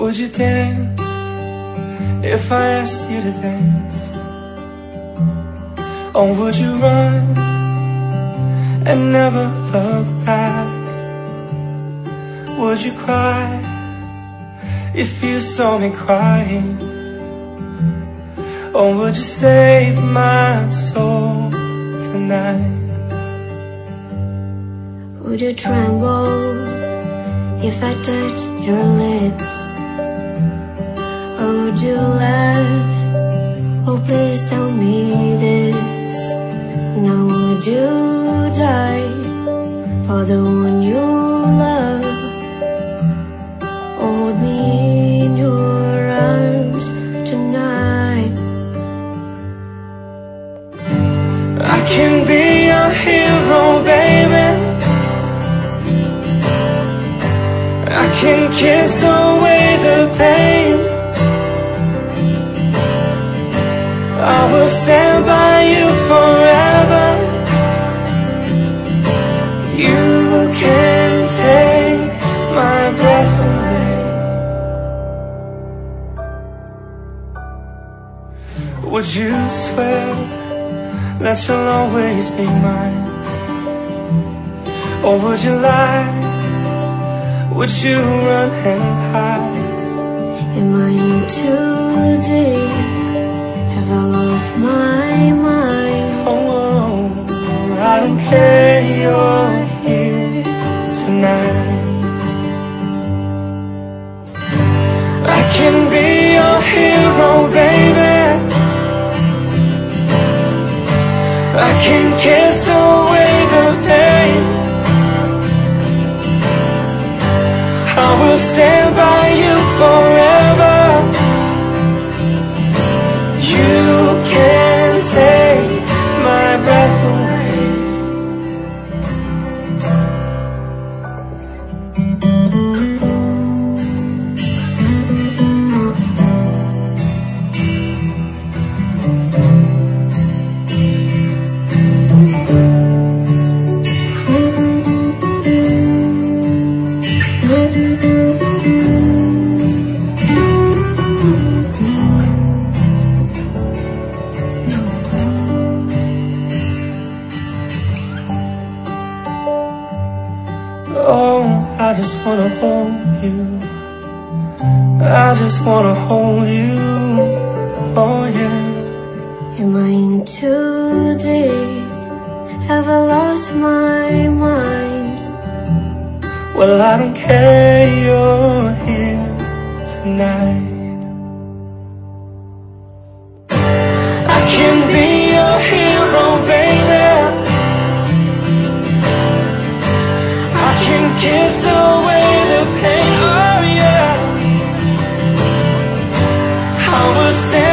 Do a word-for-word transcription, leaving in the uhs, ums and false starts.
Would you dance if I asked you to dance? Or would you run and never look back? Would you cry if you saw me crying? Or would you save my soul tonight? Would you tremble if I touched your lips? Or would you laugh? Oh, please tell me this. Now would you die for the one you love? Hold me in your arms tonight. I can be your hero, baby. I can kiss away the pain. I will stand by you forever. You can take my breath away. Would you swear that you'll always be mine? Or would you lie? Would you run and hide? Am I in too deep? Have I lost my mind? Oh, I don't care, you're here tonight. I can be your hero, baby. I can kiss away the pain. I will stand by you forever. You can take my breath away. Oh, I just wanna hold you. I just wanna hold you. Oh yeah. Am I in too deep? Have I lost my mind? Well, I don't care, you're here tonight. I can be your hero, baby. I can kiss away the pain, oh yeah. I will stand